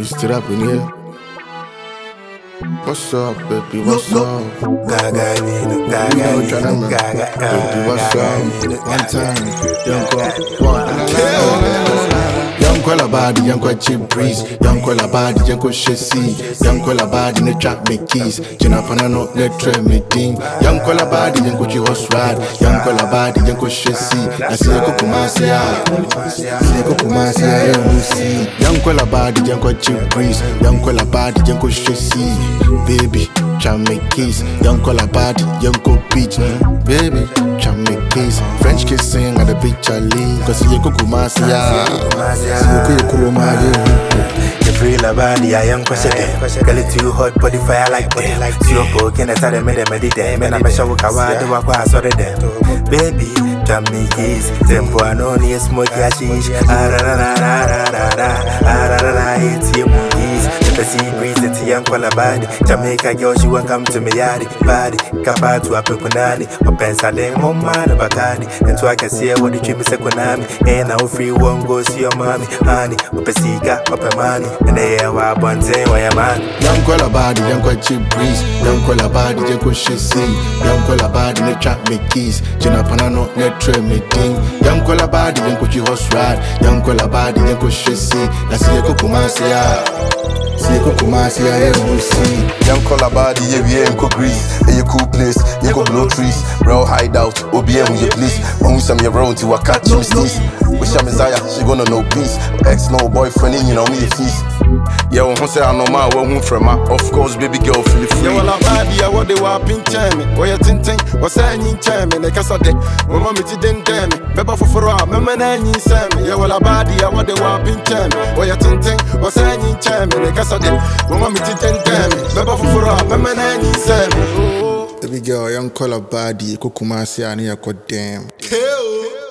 We stood up in here. What's up, baby? What's up? Gaga, Tryna baby, what's up? One time, young Young Kwela body, young kwa cheap breeze. Young Kwela body, young kwa shesi. Young Kwela body, ne trap me keys. Jina panano, ne tre me ding. Young Kwela body, young kwa horse ride. Young Kwela body, young kwa shesi. I see a kukumasi ya. See a kukumasi ya, Young Kwela body, young kwa cheap breeze. Young Kwela body, young kwa shesi. Baby, try me keys. Young Kwela body, young kwa beach. Baby, try me keys. French kissing at the beach, Ali. Cause see a kukumasi ya. You feel a body, I am question. Girl, it's too hot, body fire like that. See your poke and I tell them, man, I'm a show kawa, the wakwa, sorry, them. Baby, jam me keys. Tempo, I know, near smoke, yashish. It's your movies. The sea breeze, it's young body. Jamaica girl, she won't come to me, yard. Body, kappa to a pepunani. Or pensa, then, one man of Bacani. And so I can see what the dream is a konami. And now free one go see your mommy, honey. Upesika, upemani. And they are bonze, why a man. Young Kwela body, young kwa cheap breeze. Young Kwela body, young kwa shesi. Young Kwela body, ne trap me keys. Jina panano, ne tre me ding. Young Kwela body, young kwa horse ride. Young Kwela body, young kwa shesi. Na siye kukumasi ya. See you Kumasi, I see. Young Kwela body, yeah, we ain't go grease. A cool place, you go blow trees. Real hideout, OBM with your police. When we some your round to a catch me sneeze. Wish I'm Messiah, she gonna know peace. Ex no boyfriend, you know me a feast. Yeah, when say I know my one from my, of course, baby girl, feel free. Yeah, well, I'm body, I what they were pin chiming. Or your tinting, was saying chiming, like I saw that. When mommy didn't damn me. Pepper for a member, and Sammy. Yeah, well, I'm body, I what they were pin chiming. Or your tinting, was saying chiming, like I saw that. When mommy didn't damn me. Pepper for a member, and Sammy. Baby girl, young Kwela body, Kukumasi, and you're damn.